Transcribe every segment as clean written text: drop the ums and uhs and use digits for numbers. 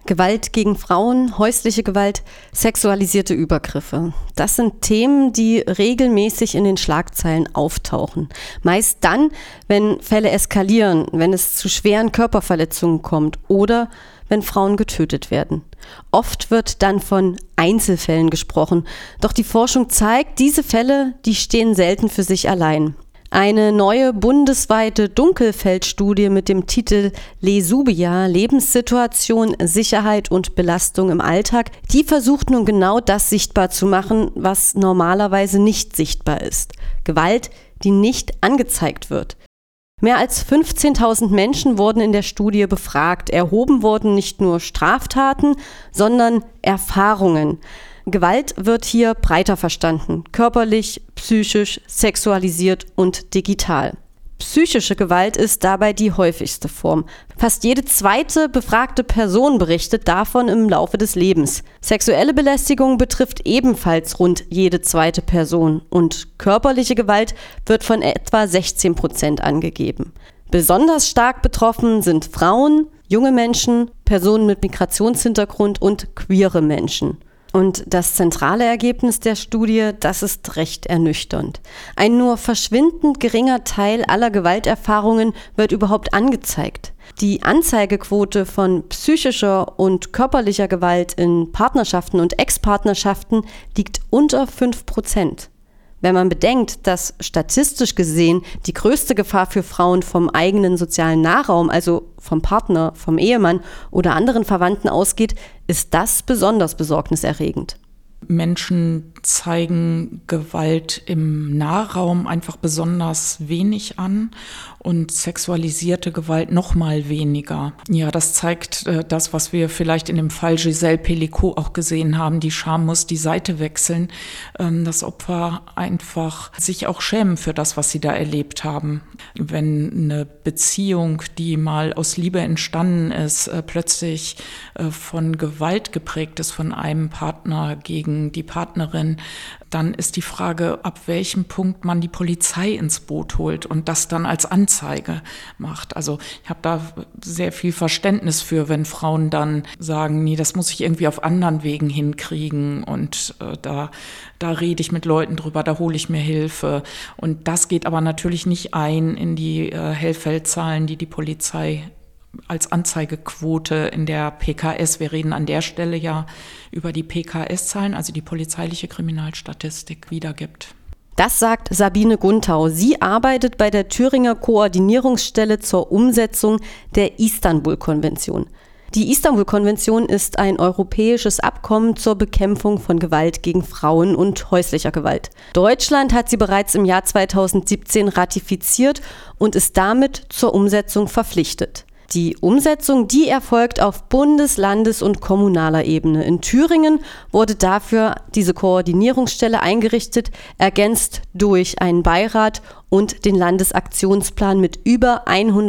Gewalt gegen Frauen, häusliche Gewalt, sexualisierte Übergriffe. Das sind Themen, die regelmäßig in den Schlagzeilen auftauchen. Meist dann, wenn Fälle eskalieren, wenn es zu schweren Körperverletzungen kommt oder wenn Frauen getötet werden. Oft wird dann von Einzelfällen gesprochen. Doch die Forschung zeigt, diese Fälle, die stehen selten für sich allein. Eine neue bundesweite Dunkelfeldstudie mit dem Titel Lesubia – Lebenssituation, Sicherheit und Belastung im Alltag, die versucht nun genau das sichtbar zu machen, was normalerweise nicht sichtbar ist. Gewalt, die nicht angezeigt wird. Mehr als 15.000 Menschen wurden in der Studie befragt. Erhoben wurden nicht nur Straftaten, sondern Erfahrungen. Gewalt wird hier breiter verstanden, körperlich, psychisch, sexualisiert und digital. Psychische Gewalt ist dabei die häufigste Form. Fast jede zweite befragte Person berichtet davon im Laufe des Lebens. Sexuelle Belästigung betrifft ebenfalls rund jede zweite Person und körperliche Gewalt wird von etwa 16% angegeben. Besonders stark betroffen sind Frauen, junge Menschen, Personen mit Migrationshintergrund und queere Menschen. Und das zentrale Ergebnis der Studie, das ist recht ernüchternd. Ein nur verschwindend geringer Teil aller Gewalterfahrungen wird überhaupt angezeigt. Die Anzeigequote von psychischer und körperlicher Gewalt in Partnerschaften und Ex-Partnerschaften liegt unter 5%. Wenn man bedenkt, dass statistisch gesehen die größte Gefahr für Frauen vom eigenen sozialen Nahraum, also vom Partner, vom Ehemann oder anderen Verwandten ausgeht, ist das besonders besorgniserregend. Menschen zeigen Gewalt im Nahraum einfach besonders wenig an und sexualisierte Gewalt noch mal weniger. Ja, das zeigt das, was wir vielleicht in dem Fall Giselle Pelicot auch gesehen haben. Die Scham muss die Seite wechseln. Das Opfer einfach sich auch schämen für das, was sie da erlebt haben. Wenn eine Beziehung, die mal aus Liebe entstanden ist, plötzlich von Gewalt geprägt ist, von einem Partner gegen die Partnerin, dann ist die Frage, ab welchem Punkt man die Polizei ins Boot holt und das dann als Anzeige macht. Also ich habe da sehr viel Verständnis für, wenn Frauen dann sagen, nee, das muss ich irgendwie auf anderen Wegen hinkriegen und da rede ich mit Leuten drüber, da hole ich mir Hilfe. Und das geht aber natürlich nicht ein in die Hellfeldzahlen, die Polizei als Anzeigequote in der PKS. Wir reden an der Stelle ja über die PKS-Zahlen, also die polizeiliche Kriminalstatistik, wiedergibt. Das sagt Sabine Guntau. Sie arbeitet bei der Thüringer Koordinierungsstelle zur Umsetzung der Istanbul-Konvention. Die Istanbul-Konvention ist ein europäisches Abkommen zur Bekämpfung von Gewalt gegen Frauen und häuslicher Gewalt. Deutschland hat sie bereits im Jahr 2017 ratifiziert und ist damit zur Umsetzung verpflichtet. Die Umsetzung, die erfolgt auf Bundes-, Landes- und kommunaler Ebene. In Thüringen wurde dafür diese Koordinierungsstelle eingerichtet, ergänzt durch einen Beirat und den Landesaktionsplan mit über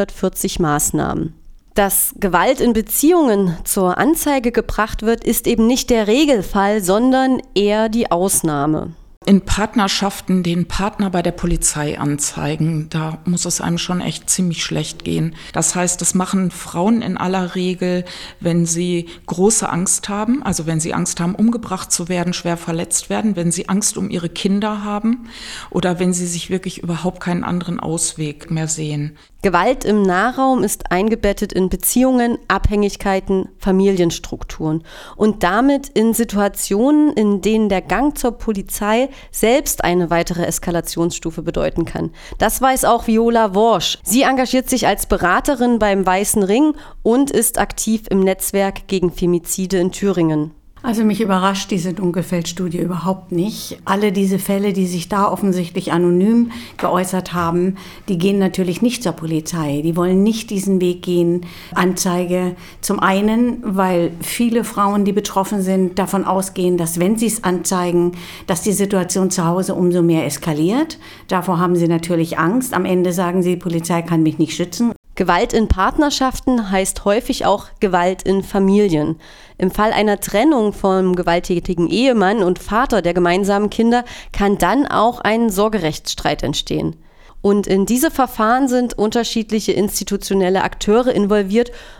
140 Maßnahmen. Dass Gewalt in Beziehungen zur Anzeige gebracht wird, ist eben nicht der Regelfall, sondern eher die Ausnahme. In Partnerschaften den Partner bei der Polizei anzeigen, da muss es einem schon echt ziemlich schlecht gehen. Das heißt, das machen Frauen in aller Regel, wenn sie große Angst haben, also wenn sie Angst haben, umgebracht zu werden, schwer verletzt werden, wenn sie Angst um ihre Kinder haben oder wenn sie sich wirklich überhaupt keinen anderen Ausweg mehr sehen. Gewalt im Nahraum ist eingebettet in Beziehungen, Abhängigkeiten, Familienstrukturen und damit in Situationen, in denen der Gang zur Polizei selbst eine weitere Eskalationsstufe bedeuten kann. Das weiß auch Viola Worsch. Sie engagiert sich als Beraterin beim Weißen Ring und ist aktiv im Netzwerk gegen Femizide in Thüringen. Also mich überrascht diese Dunkelfeldstudie überhaupt nicht. Alle diese Fälle, die sich da offensichtlich anonym geäußert haben, die gehen natürlich nicht zur Polizei. Die wollen nicht diesen Weg gehen, Anzeige. Zum einen, weil viele Frauen, die betroffen sind, davon ausgehen, dass wenn sie es anzeigen, dass die Situation zu Hause umso mehr eskaliert. Davor haben sie natürlich Angst. Am Ende sagen sie, die Polizei kann mich nicht schützen. Gewalt in Partnerschaften heißt häufig auch Gewalt in Familien. Im Fall einer Trennung vom gewalttätigen Ehemann und Vater der gemeinsamen Kinder kann dann auch ein Sorgerechtsstreit entstehen. Und in diese Verfahren sind unterschiedliche institutionelle Akteure involviert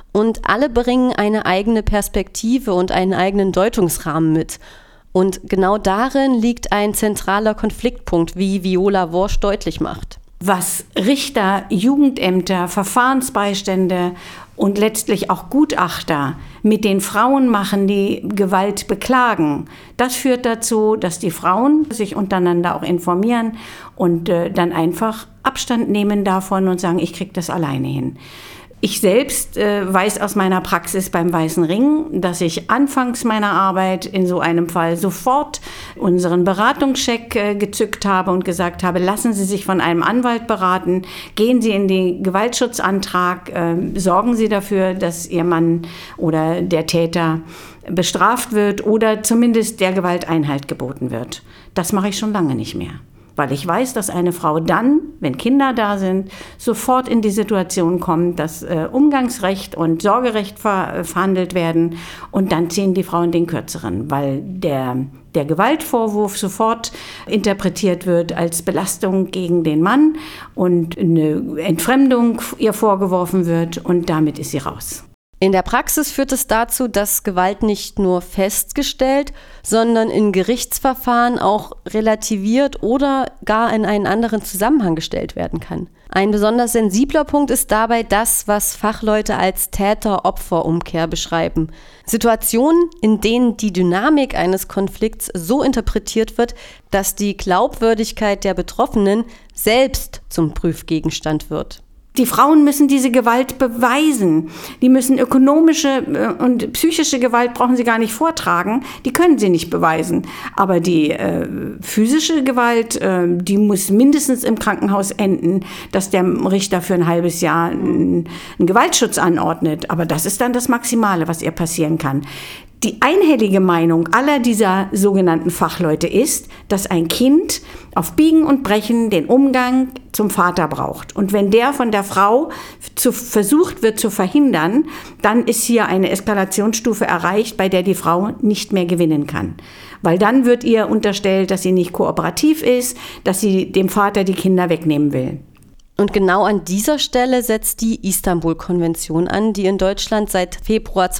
Und alle bringen eine eigene Perspektive und einen eigenen Deutungsrahmen mit. Und genau darin liegt ein zentraler Konfliktpunkt, wie Viola Worsch deutlich macht. Was Richter, Jugendämter, Verfahrensbeistände und letztlich auch Gutachter mit den Frauen machen, die Gewalt beklagen, das führt dazu, dass die Frauen sich untereinander auch informieren und dann einfach Abstand nehmen davon und sagen, ich kriege das alleine hin. Ich selbst weiß aus meiner Praxis beim Weißen Ring, dass ich anfangs meiner Arbeit in so einem Fall sofort unseren Beratungscheck gezückt habe und gesagt habe, lassen Sie sich von einem Anwalt beraten, gehen Sie in den Gewaltschutzantrag, sorgen Sie dafür, dass Ihr Mann oder der Täter bestraft wird oder zumindest der Gewalt Einhalt geboten wird. Das mache ich schon lange nicht mehr. Weil ich weiß, dass eine Frau dann, wenn Kinder da sind, sofort in die Situation kommt, dass Umgangsrecht und Sorgerecht verhandelt werden und dann ziehen die Frauen den Kürzeren, weil der Gewaltvorwurf sofort interpretiert wird als Belastung gegen den Mann und eine Entfremdung ihr vorgeworfen wird und damit ist sie raus. In der Praxis führt es dazu, dass Gewalt nicht nur festgestellt, sondern in Gerichtsverfahren auch relativiert oder gar in einen anderen Zusammenhang gestellt werden kann. Ein besonders sensibler Punkt ist dabei das, was Fachleute als Täter-Opfer-Umkehr beschreiben. Situationen, in denen die Dynamik eines Konflikts so interpretiert wird, dass die Glaubwürdigkeit der Betroffenen selbst zum Prüfgegenstand wird. Die Frauen müssen diese Gewalt beweisen. Die müssen ökonomische und psychische Gewalt brauchen sie gar nicht vortragen. Die können sie nicht beweisen. Aber die physische Gewalt, die muss mindestens im Krankenhaus enden, dass der Richter für ein halbes Jahr einen Gewaltschutz anordnet. Aber das ist dann das Maximale, was ihr passieren kann. Die einhellige Meinung aller dieser sogenannten Fachleute ist, dass ein Kind auf Biegen und Brechen den Umgang zum Vater braucht. Und wenn der von der Frau versucht wird zu verhindern, dann ist hier eine Eskalationsstufe erreicht, bei der die Frau nicht mehr gewinnen kann. Weil dann wird ihr unterstellt, dass sie nicht kooperativ ist, dass sie dem Vater die Kinder wegnehmen will. Und genau an dieser Stelle setzt die Istanbul-Konvention an, die in Deutschland seit Februar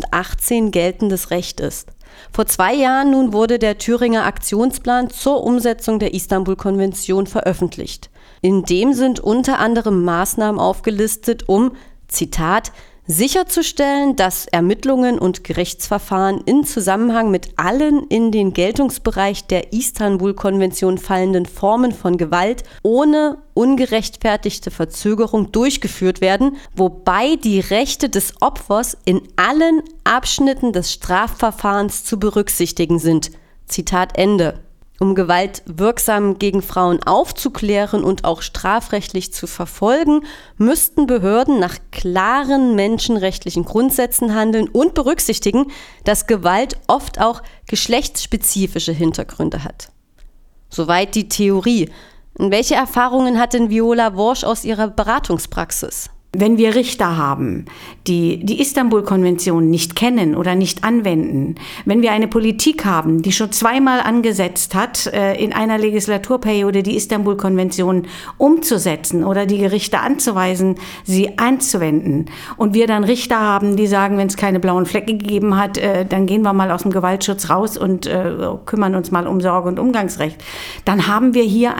2018 geltendes Recht ist. Vor 2 Jahren nun wurde der Thüringer Aktionsplan zur Umsetzung der Istanbul-Konvention veröffentlicht. In dem sind unter anderem Maßnahmen aufgelistet, um, Zitat, sicherzustellen, dass Ermittlungen und Gerichtsverfahren in Zusammenhang mit allen in den Geltungsbereich der Istanbul-Konvention fallenden Formen von Gewalt ohne ungerechtfertigte Verzögerung durchgeführt werden, wobei die Rechte des Opfers in allen Abschnitten des Strafverfahrens zu berücksichtigen sind. Zitat Ende. Um Gewalt wirksam gegen Frauen aufzuklären und auch strafrechtlich zu verfolgen, müssten Behörden nach klaren menschenrechtlichen Grundsätzen handeln und berücksichtigen, dass Gewalt oft auch geschlechtsspezifische Hintergründe hat. Soweit die Theorie. Welche Erfahrungen hat denn Viola Worsch aus ihrer Beratungspraxis? Wenn wir Richter haben, die Istanbul-Konvention nicht kennen oder nicht anwenden, wenn wir eine Politik haben, die schon 2-mal angesetzt hat, in einer Legislaturperiode die Istanbul-Konvention umzusetzen oder die Gerichte anzuweisen, sie anzuwenden, und wir dann Richter haben, die sagen, wenn es keine blauen Flecke gegeben hat, dann gehen wir mal aus dem Gewaltschutz raus und kümmern uns mal um Sorge- und Umgangsrecht, dann haben wir hier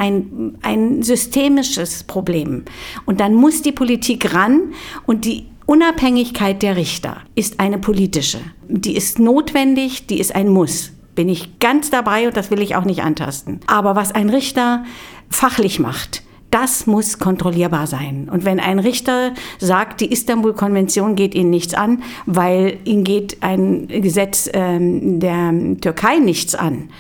ein systemisches Problem. Und dann muss die Politik ran, und die Unabhängigkeit der Richter ist eine politische. Die ist notwendig, die ist ein Muss. Bin ich ganz dabei und das will ich auch nicht antasten. Aber was ein Richter fachlich macht, das muss kontrollierbar sein. Und wenn ein Richter sagt, die Istanbul-Konvention geht ihn nichts an, weil ihn geht ein Gesetz der Türkei nichts an,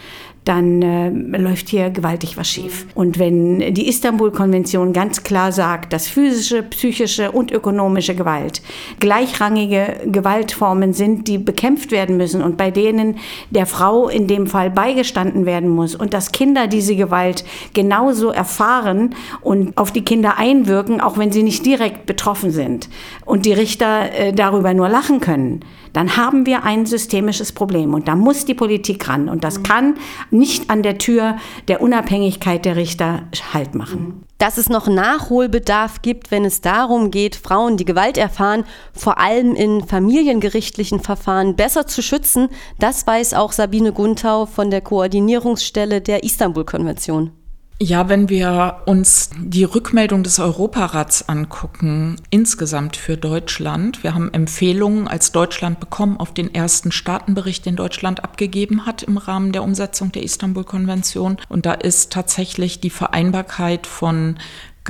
dann läuft hier gewaltig was schief. Und wenn die Istanbul-Konvention ganz klar sagt, dass physische, psychische und ökonomische Gewalt gleichrangige Gewaltformen sind, die bekämpft werden müssen und bei denen der Frau in dem Fall beigestanden werden muss und dass Kinder diese Gewalt genauso erfahren und auf die Kinder einwirken, auch wenn sie nicht direkt betroffen sind und die Richter darüber nur lachen können, dann haben wir ein systemisches Problem. Und da muss die Politik ran. Und das kann nicht an der Tür der Unabhängigkeit der Richter Halt machen. Dass es noch Nachholbedarf gibt, wenn es darum geht, Frauen, die Gewalt erfahren, vor allem in familiengerichtlichen Verfahren besser zu schützen, das weiß auch Sabine Guntau von der Koordinierungsstelle der Istanbul-Konvention. Ja, wenn wir uns die Rückmeldung des Europarats angucken, insgesamt für Deutschland, wir haben Empfehlungen als Deutschland bekommen auf den ersten Staatenbericht, den Deutschland abgegeben hat im Rahmen der Umsetzung der Istanbul-Konvention. Und da ist tatsächlich die Vereinbarkeit von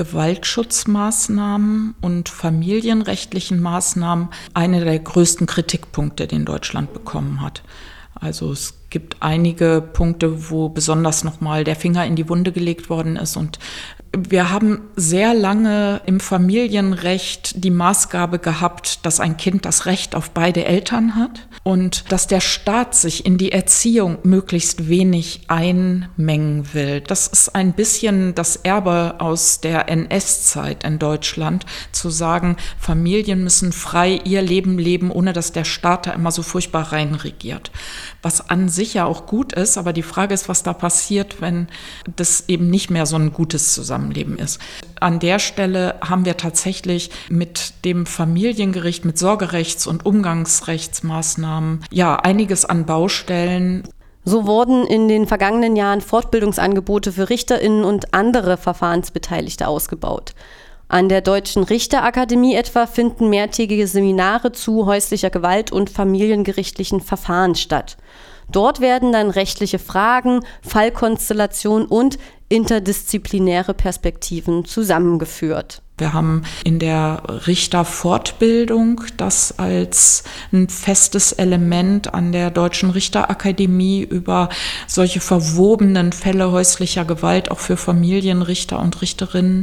Gewaltschutzmaßnahmen und familienrechtlichen Maßnahmen einer der größten Kritikpunkte, den Deutschland bekommen hat. Also es gibt einige Punkte, wo besonders nochmal der Finger in die Wunde gelegt worden ist. Und wir haben sehr lange im Familienrecht die Maßgabe gehabt, dass ein Kind das Recht auf beide Eltern hat und dass der Staat sich in die Erziehung möglichst wenig einmengen will. Das ist ein bisschen das Erbe aus der NS-Zeit in Deutschland, zu sagen, Familien müssen frei ihr Leben leben, ohne dass der Staat da immer so furchtbar reinregiert. Was an sich ja auch gut ist, aber die Frage ist, was da passiert, wenn das eben nicht mehr so ein gutes Zusammenleben ist. An der Stelle haben wir tatsächlich mit dem Familiengericht, mit Sorgerechts- und Umgangsrechtsmaßnahmen, ja, einiges an Baustellen. So wurden in den vergangenen Jahren Fortbildungsangebote für RichterInnen und andere Verfahrensbeteiligte ausgebaut. An der Deutschen Richterakademie etwa finden mehrtägige Seminare zu häuslicher Gewalt und familiengerichtlichen Verfahren statt. Dort werden dann rechtliche Fragen, Fallkonstellationen und interdisziplinäre Perspektiven zusammengeführt. Wir haben in der Richterfortbildung das als ein festes Element an der Deutschen Richterakademie über solche verwobenen Fälle häuslicher Gewalt auch für Familienrichter und Richterinnen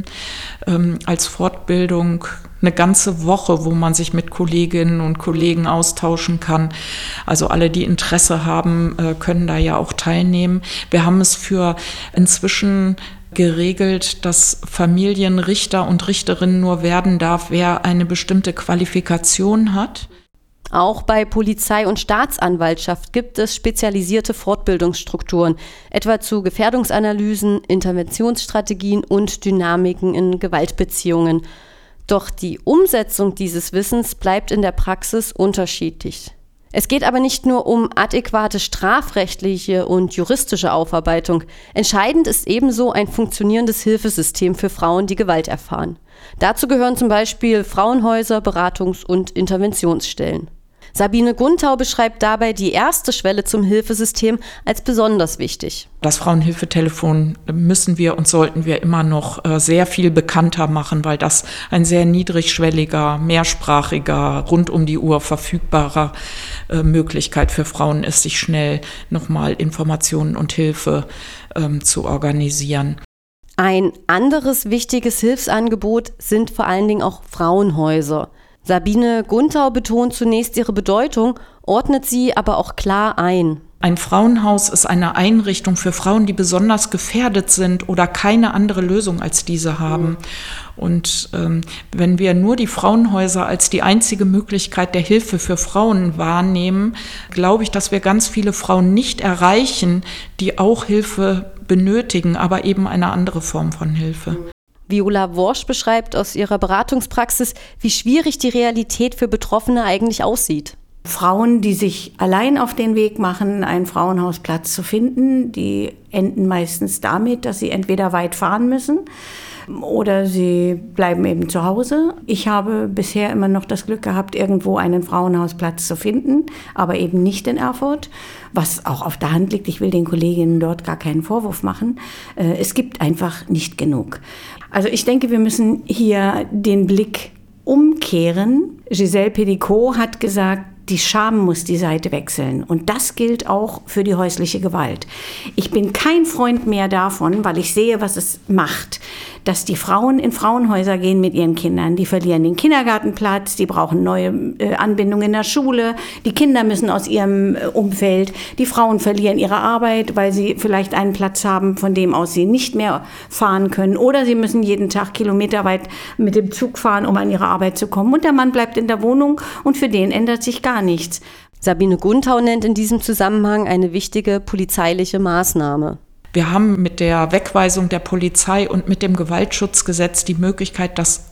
als Fortbildung eine ganze Woche, wo man sich mit Kolleginnen und Kollegen austauschen kann. Also alle, die Interesse haben, können da ja auch teilnehmen. Wir haben es für inzwischen geregelt, dass Familienrichter und Richterinnen nur werden darf, wer eine bestimmte Qualifikation hat. Auch bei Polizei und Staatsanwaltschaft gibt es spezialisierte Fortbildungsstrukturen, etwa zu Gefährdungsanalysen, Interventionsstrategien und Dynamiken in Gewaltbeziehungen. Doch die Umsetzung dieses Wissens bleibt in der Praxis unterschiedlich. Es geht aber nicht nur um adäquate strafrechtliche und juristische Aufarbeitung. Entscheidend ist ebenso ein funktionierendes Hilfesystem für Frauen, die Gewalt erfahren. Dazu gehören zum Beispiel Frauenhäuser, Beratungs- und Interventionsstellen. Sabine Guntau beschreibt dabei die erste Schwelle zum Hilfesystem als besonders wichtig. Das Frauenhilfetelefon müssen wir und sollten wir immer noch sehr viel bekannter machen, weil das ein sehr niedrigschwelliger, mehrsprachiger, rund um die Uhr verfügbarer Möglichkeit für Frauen ist, sich schnell nochmal Informationen und Hilfe zu organisieren. Ein anderes wichtiges Hilfsangebot sind vor allen Dingen auch Frauenhäuser. Sabine Guntau betont zunächst ihre Bedeutung, ordnet sie aber auch klar ein. Ein Frauenhaus ist eine Einrichtung für Frauen, die besonders gefährdet sind oder keine andere Lösung als diese haben. Und wenn wir nur die Frauenhäuser als die einzige Möglichkeit der Hilfe für Frauen wahrnehmen, glaube ich, dass wir ganz viele Frauen nicht erreichen, die auch Hilfe benötigen, aber eben eine andere Form von Hilfe. Viola Worsch beschreibt aus ihrer Beratungspraxis, wie schwierig die Realität für Betroffene eigentlich aussieht. Frauen, die sich allein auf den Weg machen, einen Frauenhausplatz zu finden, die enden meistens damit, dass sie entweder weit fahren müssen oder sie bleiben eben zu Hause. Ich habe bisher immer noch das Glück gehabt, irgendwo einen Frauenhausplatz zu finden, aber eben nicht in Erfurt, was auch auf der Hand liegt. Ich will den Kolleginnen dort gar keinen Vorwurf machen. Es gibt einfach nicht genug. Also ich denke, wir müssen hier den Blick umkehren. Giselle Pedicot hat gesagt, die Scham muss die Seite wechseln. Und das gilt auch für die häusliche Gewalt. Ich bin kein Freund mehr davon, weil ich sehe, was es macht, dass die Frauen in Frauenhäuser gehen mit ihren Kindern. Die verlieren den Kindergartenplatz, die brauchen neue Anbindung in der Schule. Die Kinder müssen aus ihrem Umfeld. Die Frauen verlieren ihre Arbeit, weil sie vielleicht einen Platz haben, von dem aus sie nicht mehr fahren können. Oder sie müssen jeden Tag kilometerweit mit dem Zug fahren, um an ihre Arbeit zu kommen. Und der Mann bleibt in der Wohnung und für den ändert sich gar gar nichts. Sabine Gunthau nennt in diesem Zusammenhang eine wichtige polizeiliche Maßnahme. Wir haben mit der Wegweisung der Polizei und mit dem Gewaltschutzgesetz die Möglichkeit, dass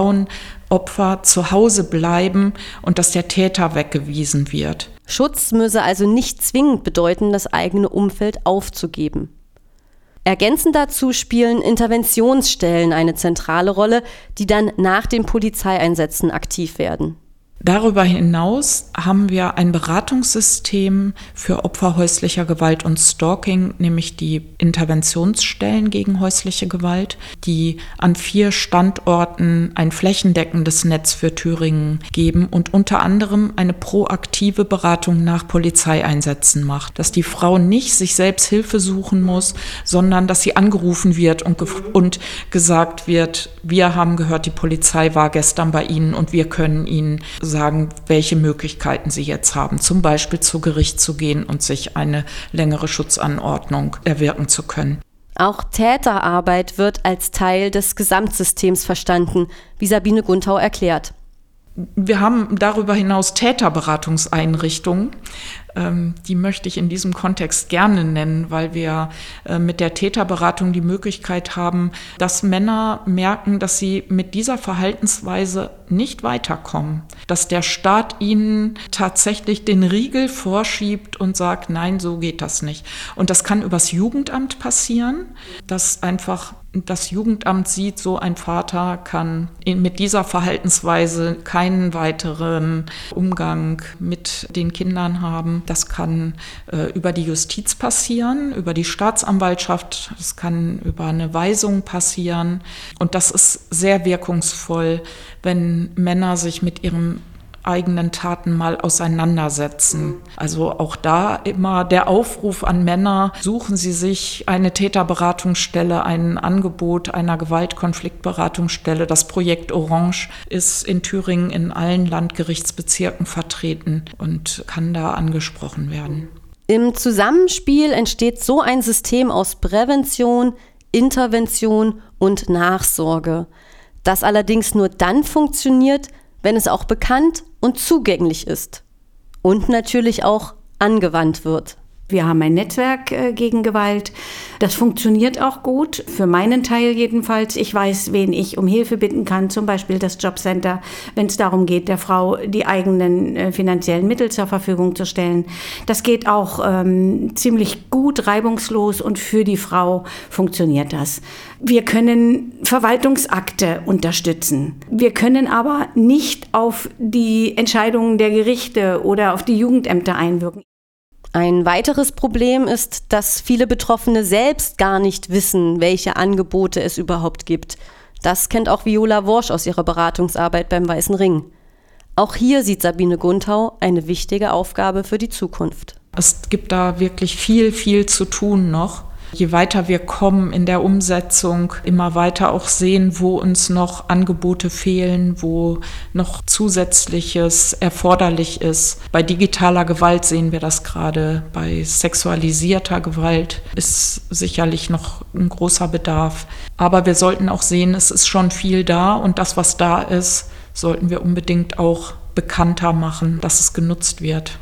Frauenopfer zu Hause bleiben und dass der Täter weggewiesen wird. Schutz müsse also nicht zwingend bedeuten, das eigene Umfeld aufzugeben. Ergänzend dazu spielen Interventionsstellen eine zentrale Rolle, die dann nach den Polizeieinsätzen aktiv werden. Darüber hinaus haben wir ein Beratungssystem für Opfer häuslicher Gewalt und Stalking, nämlich die Interventionsstellen gegen häusliche Gewalt, die an 4 Standorten ein flächendeckendes Netz für Thüringen geben und unter anderem eine proaktive Beratung nach Polizeieinsätzen macht. Dass die Frau nicht sich selbst Hilfe suchen muss, sondern dass sie angerufen wird und gesagt wird, wir haben gehört, die Polizei war gestern bei Ihnen und wir können Ihnen sagen, welche Möglichkeiten sie jetzt haben, zum Beispiel zu Gericht zu gehen und sich eine längere Schutzanordnung erwirken zu können. Auch Täterarbeit wird als Teil des Gesamtsystems verstanden, wie Sabine Gunthau erklärt. Wir haben darüber hinaus Täterberatungseinrichtungen. Die möchte ich in diesem Kontext gerne nennen, weil wir mit der Täterberatung die Möglichkeit haben, dass Männer merken, dass sie mit dieser Verhaltensweise nicht weiterkommen, dass der Staat ihnen tatsächlich den Riegel vorschiebt und sagt, nein, so geht das nicht. Und das kann übers Jugendamt passieren, dass einfach das Jugendamt sieht, so ein Vater kann mit dieser Verhaltensweise keinen weiteren Umgang mit den Kindern haben. Das kann über die Justiz passieren, über die Staatsanwaltschaft, das kann über eine Weisung passieren. Und das ist sehr wirkungsvoll, wenn Männer sich mit ihren eigenen Taten mal auseinandersetzen. Also auch da immer der Aufruf an Männer, suchen Sie sich eine Täterberatungsstelle, ein Angebot einer Gewaltkonfliktberatungsstelle. Das Projekt Orange ist in Thüringen in allen Landgerichtsbezirken vertreten und kann da angesprochen werden. Im Zusammenspiel entsteht so ein System aus Prävention, Intervention und Nachsorge, das allerdings nur dann funktioniert, wenn es auch bekannt und zugänglich ist und natürlich auch angewandt wird. Wir haben ein Netzwerk gegen Gewalt. Das funktioniert auch gut, für meinen Teil jedenfalls. Ich weiß, wen ich um Hilfe bitten kann, zum Beispiel das Jobcenter, wenn es darum geht, der Frau die eigenen finanziellen Mittel zur Verfügung zu stellen. Das geht auch ziemlich gut, reibungslos und für die Frau funktioniert das. Wir können Verwaltungsakte unterstützen. Wir können aber nicht auf die Entscheidungen der Gerichte oder auf die Jugendämter einwirken. Ein weiteres Problem ist, dass viele Betroffene selbst gar nicht wissen, welche Angebote es überhaupt gibt. Das kennt auch Viola Worsch aus ihrer Beratungsarbeit beim Weißen Ring. Auch hier sieht Sabine Gunthau eine wichtige Aufgabe für die Zukunft. Es gibt da wirklich viel zu tun noch. Je weiter wir kommen in der Umsetzung, immer weiter auch sehen, wo uns noch Angebote fehlen, wo noch Zusätzliches erforderlich ist. Bei digitaler Gewalt sehen wir das gerade. Bei sexualisierter Gewalt ist sicherlich noch ein großer Bedarf. Aber wir sollten auch sehen, es ist schon viel da und das, was da ist, sollten wir unbedingt auch bekannter machen, dass es genutzt wird.